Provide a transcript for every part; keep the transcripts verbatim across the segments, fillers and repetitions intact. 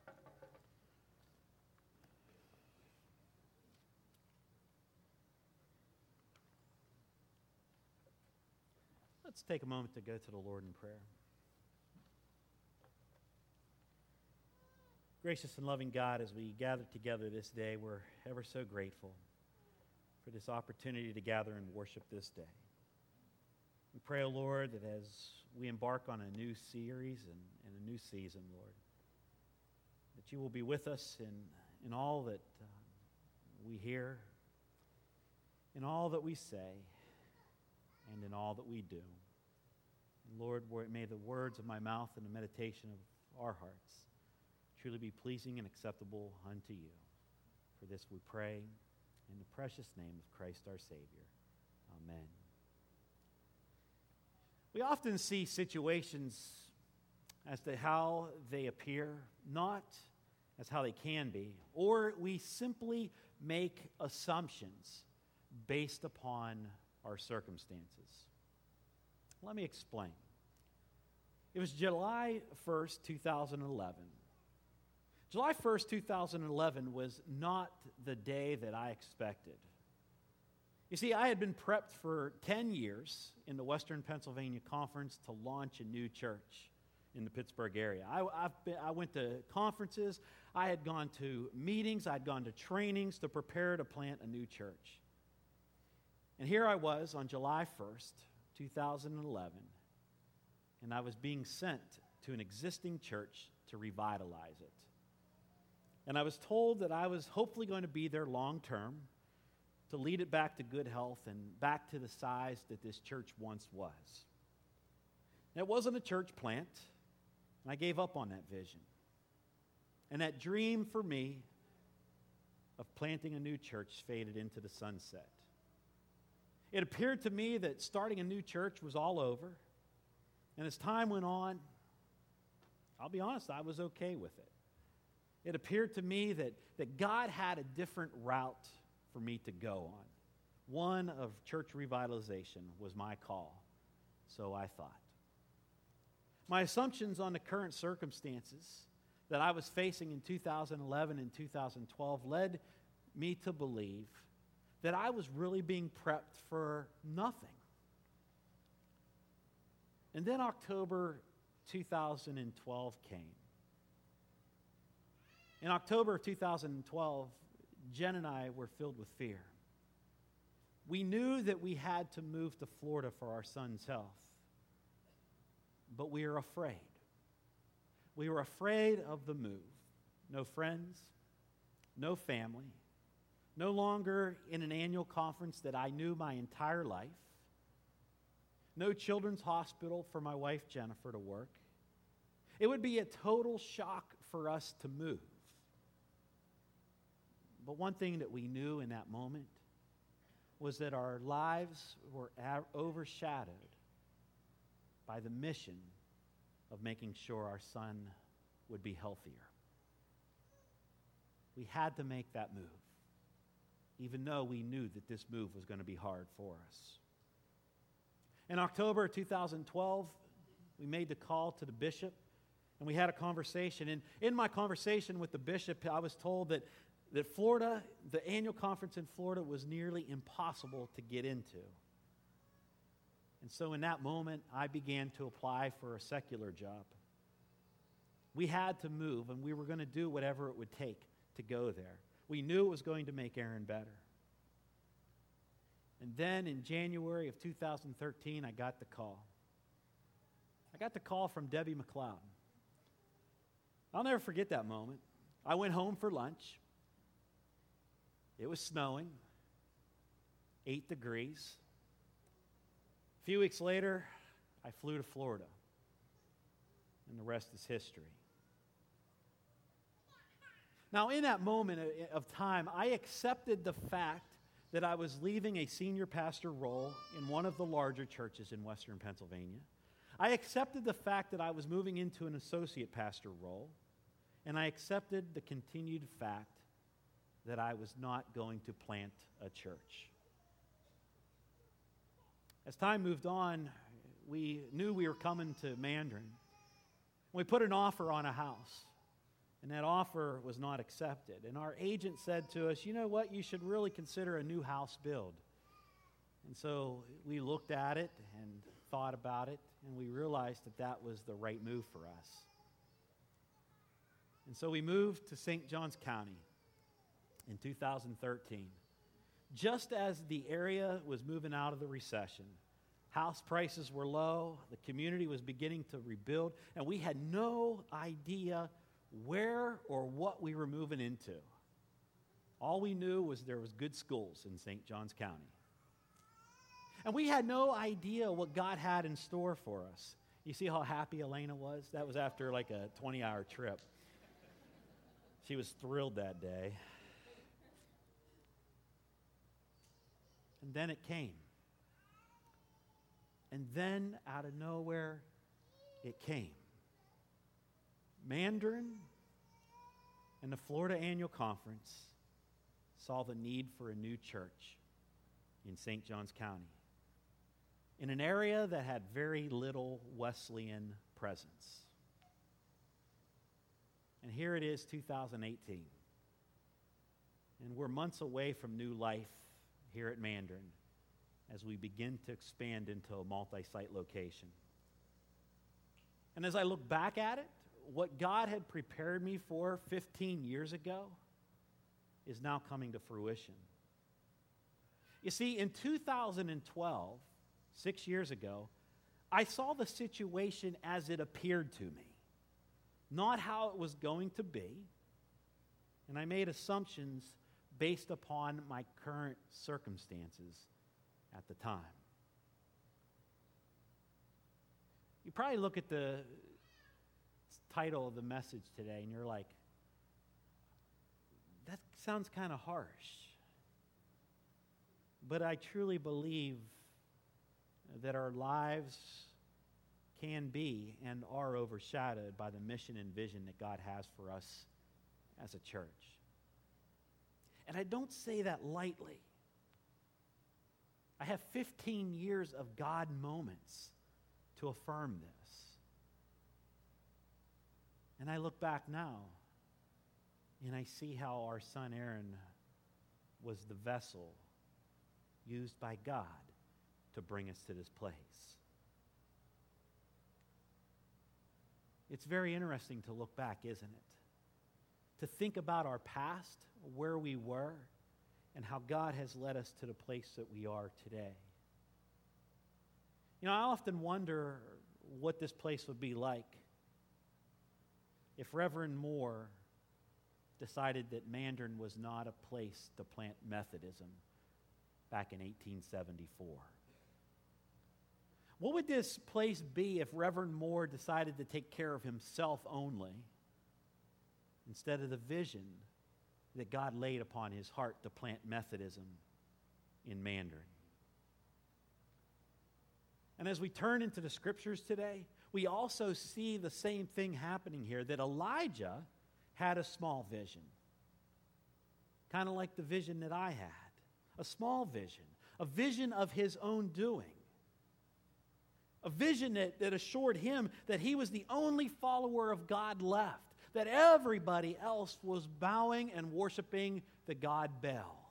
Let's take a moment to go to the Lord in prayer. Gracious and loving God, as we gather together this day, we're ever so grateful for this opportunity to gather and worship this day. We pray, O Lord, that as we embark on a new series and, and a new season, Lord, that you will be with us in, in all that uh, we hear, in all that we say, and in all that we do. And Lord, may the words of my mouth and the meditation of our hearts truly be pleasing and acceptable unto you. For this we pray in the precious name of Christ our Savior. Amen. We often see situations as to how they appear, not as how they can be, or we simply make assumptions based upon our circumstances. Let me explain. It was July first, two thousand eleven. July first, two thousand eleven was not the day that I expected. You see, I had been prepped for ten years in the Western Pennsylvania Conference to launch a new church in the Pittsburgh area. I, I've been, I went to conferences, I had gone to meetings, I'd gone to trainings to prepare to plant a new church. And here I was on July first, two thousand eleven, and I was being sent to an existing church to revitalize it. And I was told that I was hopefully going to be there long term, to lead it back to good health and back to the size that this church once was. It wasn't a church plant, and I gave up on that vision. And that dream for me of planting a new church faded into the sunset. It appeared to me that starting a new church was all over, and as time went on, I'll be honest, I was okay with it. It appeared to me that, that God had a different route for me to go on. One of church revitalization was my call, so I thought. My assumptions on the current circumstances that I was facing in two thousand eleven and two thousand twelve led me to believe that I was really being prepped for nothing. And then October two thousand twelve came. In October of two thousand twelve, Jen and I were filled with fear. We knew that we had to move to Florida for our son's health, but we were afraid. We were afraid of the move. No friends, no family, no longer in an annual conference that I knew my entire life, no children's hospital for my wife Jennifer to work. It would be a total shock for us to move. But one thing that we knew in that moment was that our lives were a- overshadowed by the mission of making sure our son would be healthier. We had to make that move, even though we knew that this move was going to be hard for us. In October two thousand twelve, we made the call to the bishop, and we had a conversation. And in my conversation with the bishop, I was told that that Florida, the annual conference in Florida, was nearly impossible to get into. And so in that moment, I began to apply for a secular job. We had to move, and we were going to do whatever it would take to go there. We knew it was going to make Aaron better. And then in January of two thousand thirteen, I got the call. I got the call from Debbie McLeod. I'll never forget that moment. I went home for lunch. It was snowing, eight degrees. A few weeks later, I flew to Florida, and the rest is history. Now, in that moment of time, I accepted the fact that I was leaving a senior pastor role in one of the larger churches in Western Pennsylvania. I accepted the fact that I was moving into an associate pastor role, and I accepted the continued fact that I was not going to plant a church. As time moved on, we knew we were coming to Mandarin. We put an offer on a house. And that offer was not accepted. And our agent said to us, you know what, you should really consider a new house build. And so we looked at it and thought about it, and we realized that that was the right move for us. And so we moved to Saint Johns County in two thousand thirteen. Just as the area was moving out of the recession, house prices were low, the community was beginning to rebuild, and we had no idea where or what we were moving into. All we knew was there was good schools in Saint Johns County. And we had no idea what God had in store for us. You see how happy Elena was? That was after like a twenty-hour trip. She was thrilled that day. And then it came. And then, out of nowhere, it came. Mandarin and the Florida Annual Conference saw the need for a new church in Saint Johns County, in an area that had very little Wesleyan presence. And here it is, two thousand eighteen. And we're months away from new life here at Mandarin as we begin to expand into a multi-site location. And as I look back at it, what God had prepared me for fifteen years ago is now coming to fruition. You see, in two thousand twelve, six years ago, I saw the situation as it appeared to me, not how it was going to be, and I made assumptions based upon my current circumstances at the time. You probably look at the title of the message today and you're like, that sounds kind of harsh. But I truly believe that our lives can be and are overshadowed by the mission and vision that God has for us as a church. And I don't say that lightly. I have fifteen years of God moments to affirm this. And I look back now and I see how our son Aaron was the vessel used by God to bring us to this place. It's very interesting to look back, isn't it? To think about our past, where we were, and how God has led us to the place that we are today. You know, I often wonder what this place would be like if Reverend Moore decided that Mandarin was not a place to plant Methodism back in eighteen seventy-four. What would this place be if Reverend Moore decided to take care of himself only instead of the vision that God laid upon his heart to plant Methodism in Mandarin? And as we turn into the scriptures today, we also see the same thing happening here, that Elijah had a small vision, kind of like the vision that I had, a small vision, a vision of his own doing, a vision that, that assured him that he was the only follower of God left, that everybody else was bowing and worshiping the god Baal.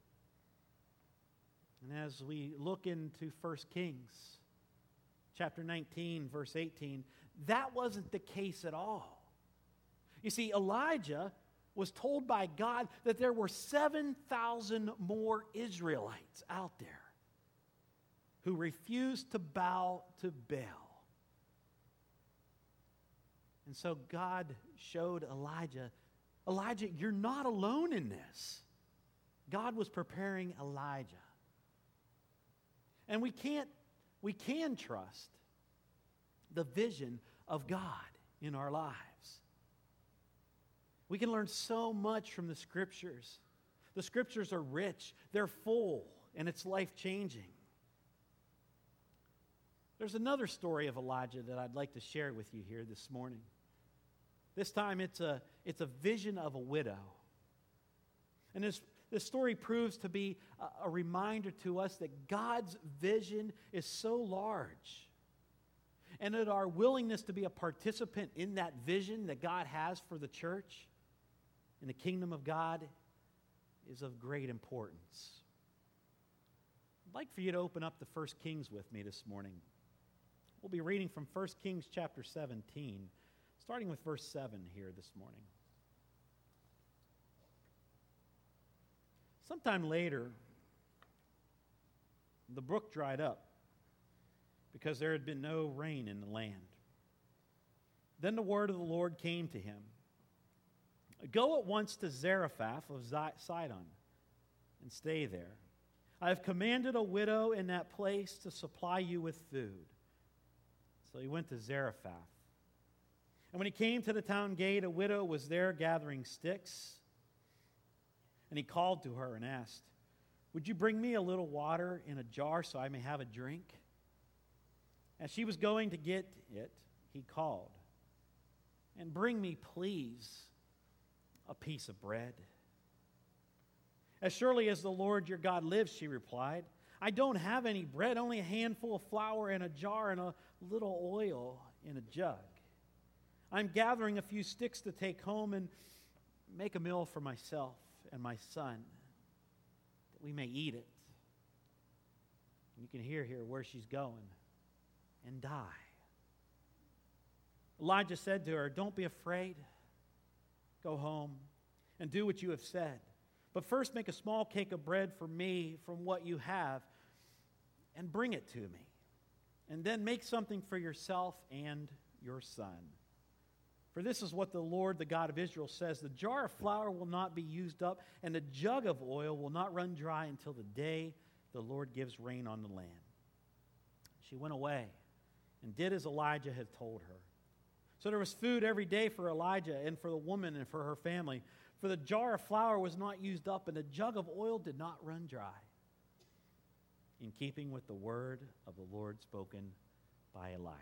And as we look into First Kings, chapter nineteen, verse eighteen, that wasn't the case at all. You see, Elijah was told by God that there were seven thousand more Israelites out there who refused to bow to Baal. And so God showed Elijah, Elijah, you're not alone in this. God was preparing Elijah. And we can't, we can trust the vision of God in our lives. We can learn so much from the Scriptures. The Scriptures are rich, they're full, and it's life-changing. There's another story of Elijah that I'd like to share with you here this morning. This time it's a, it's a vision of a widow. And this, this story proves to be a, a reminder to us that God's vision is so large. and that our willingness to be a participant in that vision that God has for the church in the kingdom of God is of great importance. I'd like for you to open up the First Kings with me this morning. We'll be reading from First Kings chapter seventeen, starting with verse seven here this morning. Sometime later, the brook dried up because there had been no rain in the land. Then the word of the Lord came to him. Go at once to Zarephath of Sidon and stay there. I have commanded a widow in that place to supply you with food. So he went to Zarephath. And when he came to the town gate, a widow was there gathering sticks. And he called to her and asked, would you bring me a little water in a jar so I may have a drink? As she was going to get it, he called, and bring me, please, a piece of bread. As surely as the Lord your God lives, she replied, I don't have any bread, only a handful of flour in a jar and a little oil in a jug. I'm gathering a few sticks to take home and make a meal for myself and my son, that we may eat it. And you can hear here where she's going, and die. Elijah said to her, don't be afraid. Go home and do what you have said. But first make a small cake of bread for me from what you have and bring it to me. And then make something for yourself and your son. For this is what the Lord, the God of Israel, says, the jar of flour will not be used up, and the jug of oil will not run dry until the day the Lord gives rain on the land. She went away and did as Elijah had told her. So there was food every day for Elijah and for the woman and for her family. For the jar of flour was not used up, and the jug of oil did not run dry, in keeping with the word of the Lord spoken by Elijah.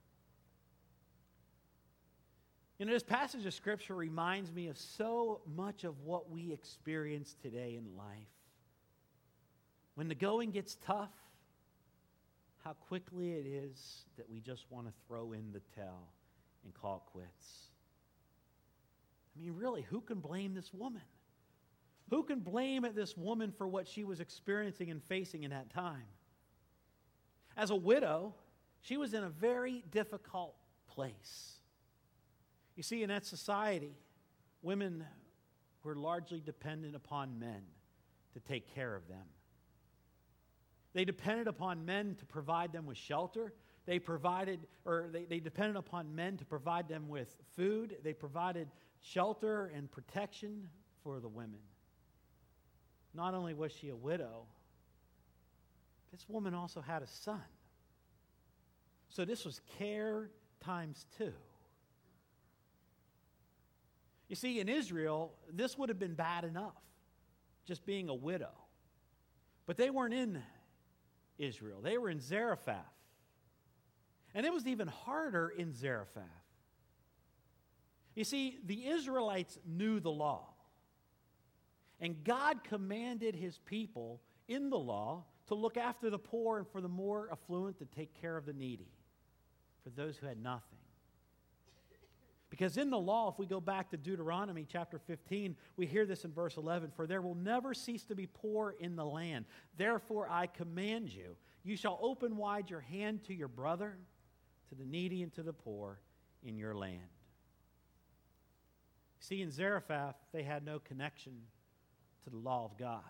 You know, this passage of Scripture reminds me of so much of what we experience today in life. When the going gets tough, how quickly it is that we just want to throw in the towel and call it quits. I mean, really, who can blame this woman? Who can blame this woman for what she was experiencing and facing in that time? As a widow, she was in a very difficult place. You see, in that society, women were largely dependent upon men to take care of them. They depended upon men to provide them with shelter. They provided, or they, they depended upon men to provide them with food. They provided shelter and protection for the women. Not only was she a widow, this woman also had a son. So this was care times two. You see, in Israel, this would have been bad enough, just being a widow. But they weren't in Israel. They were in Zarephath. And it was even harder in Zarephath. You see, the Israelites knew the law. And God commanded his people in the law to look after the poor and for the more affluent to take care of the needy, for those who had nothing. Because in the law, if we go back to Deuteronomy chapter fifteen, we hear this in verse eleven, for there will never cease to be poor in the land. Therefore I command you, you shall open wide your hand to your brother, to the needy and to the poor in your land. See, in Zarephath, they had no connection to the law of God.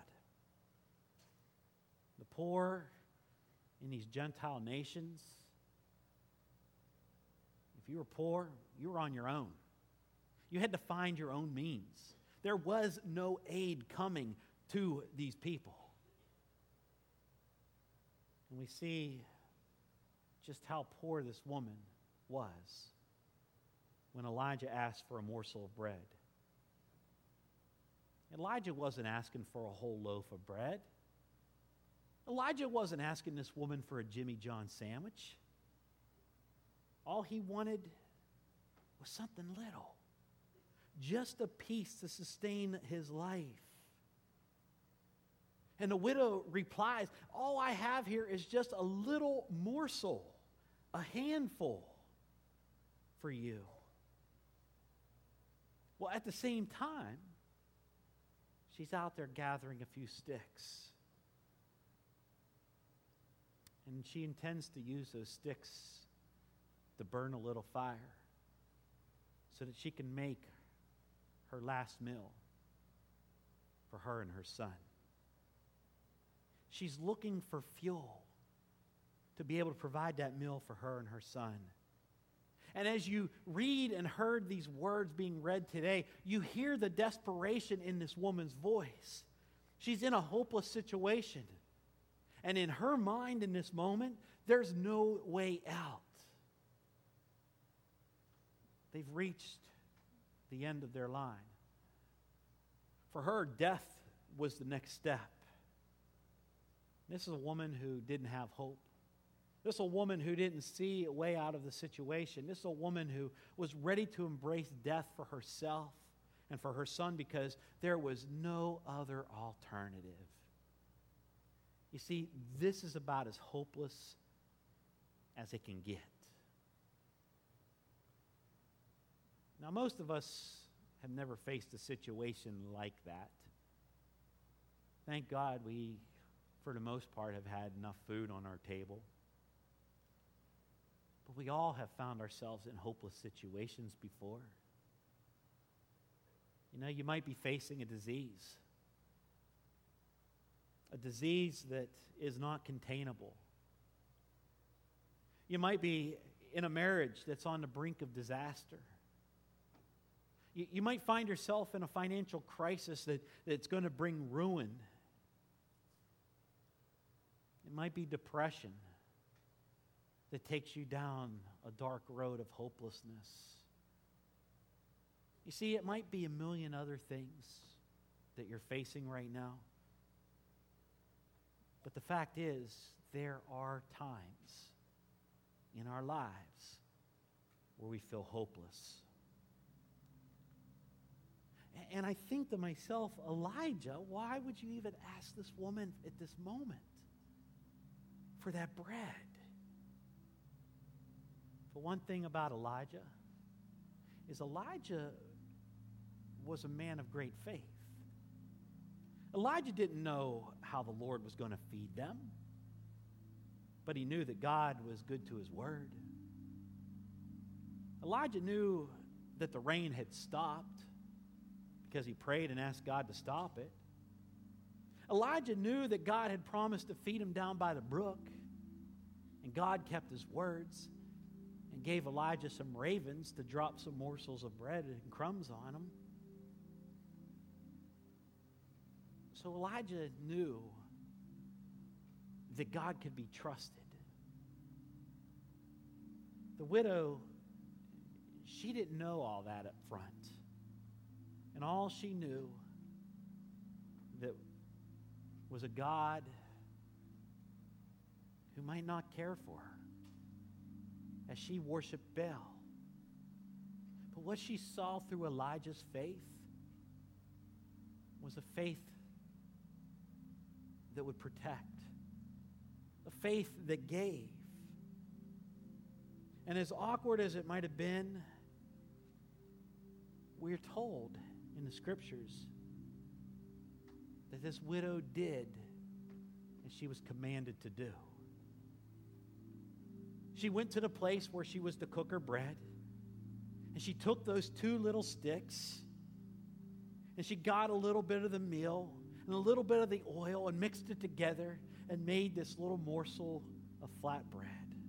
The poor in these Gentile nations, if you were poor, you were on your own. You had to find your own means. There was no aid coming to these people. And we see just how poor this woman was when Elijah asked for a morsel of bread. Elijah wasn't asking for a whole loaf of bread. Elijah wasn't asking this woman for a Jimmy John sandwich. All he wanted was something little, just a piece to sustain his life. And the widow replies, all I have here is just a little morsel a handful for you. Well, at the same time, she's out there gathering a few sticks. And she intends to use those sticks to burn a little fire so that she can make her last meal for her and her son. She's looking for fuel to be able to provide that meal for her and her son. And as you read and heard these words being read today, you hear the desperation in this woman's voice. She's in a hopeless situation. And in her mind in this moment, there's no way out. They've reached the end of their line. For her, death was the next step. This is a woman who didn't have hope. This is a woman who didn't see a way out of the situation. This is a woman who was ready to embrace death for herself and for her son because there was no other alternative. You see, this is about as hopeless as it can get. Now, most of us have never faced a situation like that. Thank God we, for the most part, have had enough food on our table. But we all have found ourselves in hopeless situations before. You know, you might be facing a disease. A disease that is not containable. You might be in a marriage that's on the brink of disaster. You, you might find yourself in a financial crisis that, that's going to bring ruin. It might be depression that takes you down a dark road of hopelessness. You see, it might be a million other things that you're facing right now. But the fact is, there are times in our lives where we feel hopeless. And I think to myself, Elijah, why would you even ask this woman at this moment for that bread? But one thing about Elijah is Elijah was a man of great faith. Elijah didn't know how the Lord was going to feed them, but he knew that God was good to his word. Elijah knew that the rain had stopped because he prayed and asked God to stop it. Elijah knew that God had promised to feed him down by the brook, and God kept his words and gave Elijah some ravens to drop some morsels of bread and crumbs on him. So Elijah knew that God could be trusted. The widow, she didn't know all that up front. And all she knew that was a God who might not care for her as she worshiped Baal. But what she saw through Elijah's faith was a faith that would protect, a faith that gave. And as awkward as it might have been, we're told in the scriptures that this widow did as she was commanded to do. She went to the place where she was to cook her bread, and she took those two little sticks, and she got a little bit of the meal and a little bit of the oil and mixed it together and made this little morsel of flat bread.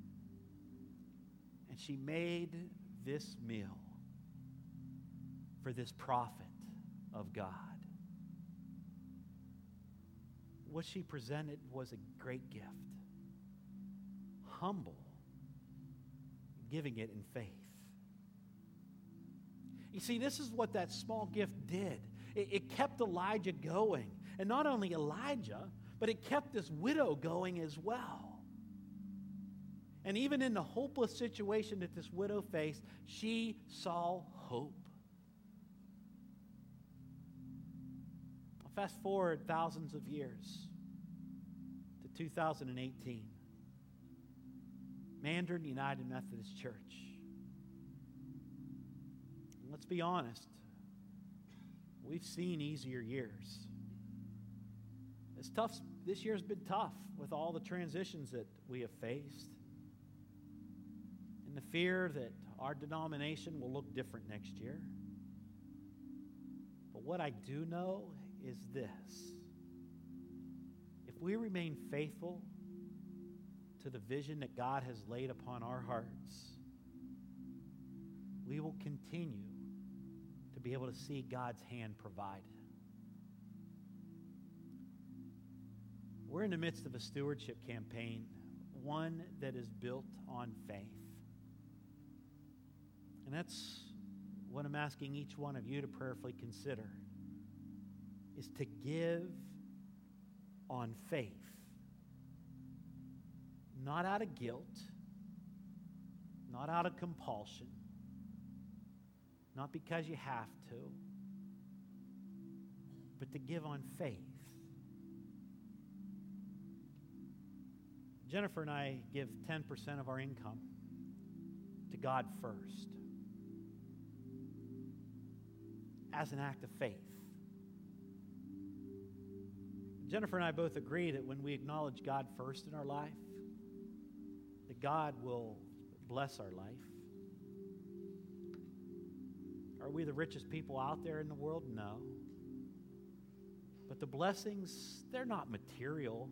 And she made this meal for this prophet of God. What she presented was a great gift. Humble, giving it in faith. You see, this is what that small gift did. It, it kept Elijah going. And not only Elijah, but it kept this widow going as well. And even in the hopeless situation that this widow faced, she saw hope. Fast forward thousands of years to two thousand eighteen. Mandarin United Methodist Church. And let's be honest, we've seen easier years. It's tough. This year's been tough with all the transitions that we have faced. And the fear that our denomination will look different next year. But what I do know is this. If we remain faithful to the vision that God has laid upon our hearts, we will continue to be able to see God's hand provided. We're in the midst of a stewardship campaign, one that is built on faith. And that's what I'm asking each one of you to prayerfully consider, is to give on faith. Not out of guilt, not out of compulsion, not because you have to, but to give on faith. Jennifer and I give ten percent of our income to God first as an act of faith. Jennifer and I both agree that when we acknowledge God first in our life, that God will bless our life. Are we the richest people out there in the world? No. But the blessings, they're not material.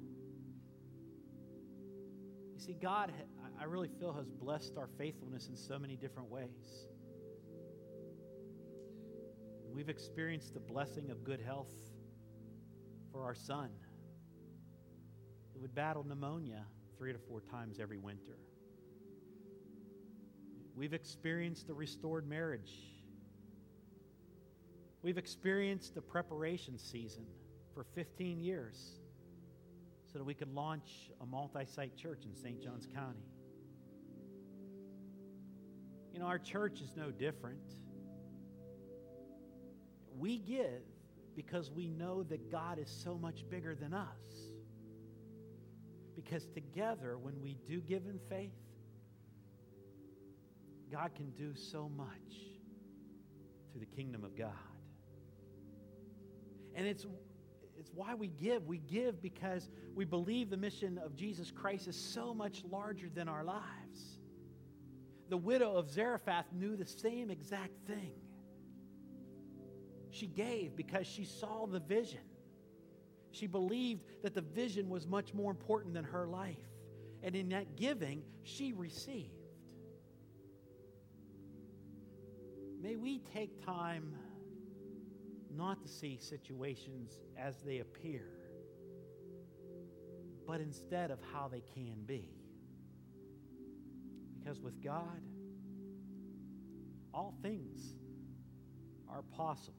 You see, God, I really feel, has blessed our faithfulness in so many different ways. We've experienced the blessing of good health for our son, who would battle pneumonia three to four times every winter. We've experienced the restored marriage. We've experienced the preparation season for fifteen years so that we could launch a multi-site church in Saint Johns County. You know, our church is no different. We give because we know that God is so much bigger than us. Because together, when we do give in faith, God can do so much through the kingdom of God. And it's, it's why we give. We give because we believe the mission of Jesus Christ is so much larger than our lives. The widow of Zarephath knew the same exact thing. She gave because she saw the vision. She believed that the vision was much more important than her life. And in that giving, she received. May we take time not to see situations as they appear, but instead of how they can be. Because with God, all things are possible.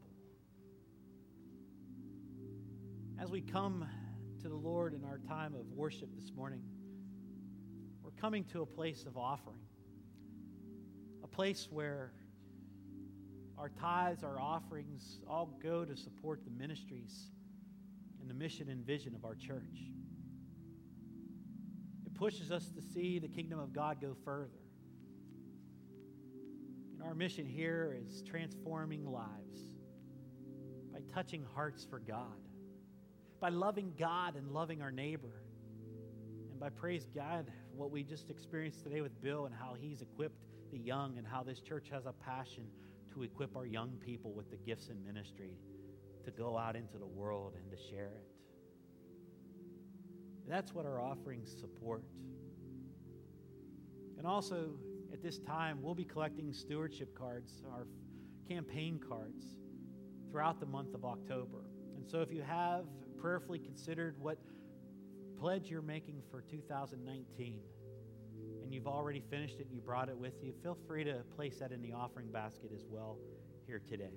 As we come to the Lord in our time of worship this morning, we're coming to a place of offering, a place where our tithes, our offerings all go to support the ministries and the mission and vision of our church. It pushes us to see the kingdom of God go further. And our mission here is transforming lives by touching hearts for God, by loving God and loving our neighbor, and by, praise God, what we just experienced today with Bill and how he's equipped the young and how this church has a passion to equip our young people with the gifts in ministry to go out into the world and to share it. That's what our offerings support. And also, at this time, we'll be collecting stewardship cards, our campaign cards, throughout the month of October. And so if you have prayerfully considered what pledge you're making for two thousand nineteen, and you've already finished it and you brought it with you, feel free to place that in the offering basket as well here today.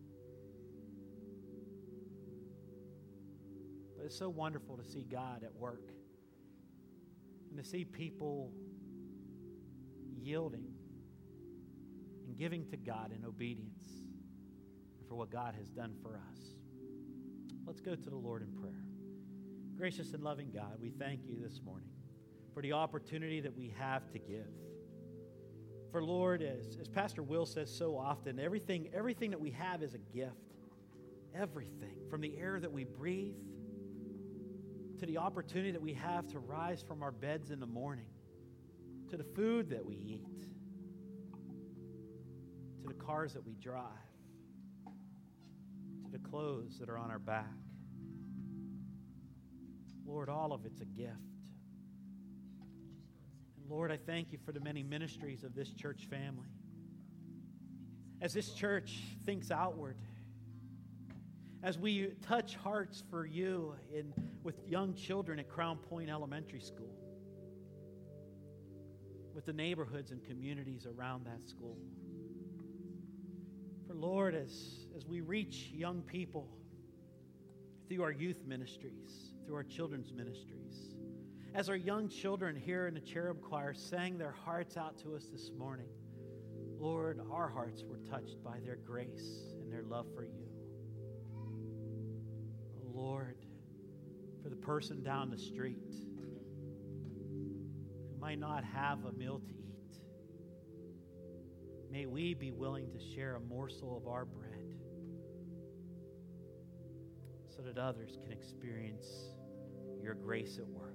But it's so wonderful to see God at work and to see people yielding and giving to God in obedience for what God has done for us. Let's go to the Lord in prayer. Gracious and loving God, we thank you this morning for for the opportunity that we have to give. For Lord, as, as Pastor Will says so often, everything, everything that we have is a gift. Everything, from the air that we breathe to the opportunity that we have to rise from our beds in the morning, to the food that we eat, to the cars that we drive, to the clothes that are on our back. Lord, all of it's a gift. And Lord, I thank you for the many ministries of this church family. As this church thinks outward, as we touch hearts for you in, with young children at Crown Point Elementary School, with the neighborhoods and communities around that school. For Lord, as, as we reach young people through our youth ministries, through our children's ministries, as our young children here in the Cherub Choir sang their hearts out to us this morning, Lord, our hearts were touched by their grace and their love for you. Lord, for the person down the street who might not have a meal to eat, may we be willing to share a morsel of our bread so that others can experience your grace at work.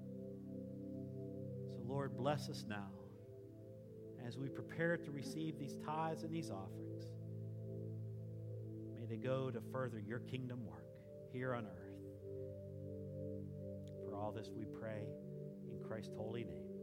So Lord, bless us now as we prepare to receive these tithes and these offerings. May they go to further your kingdom work here on earth. For all this we pray in Christ's holy name.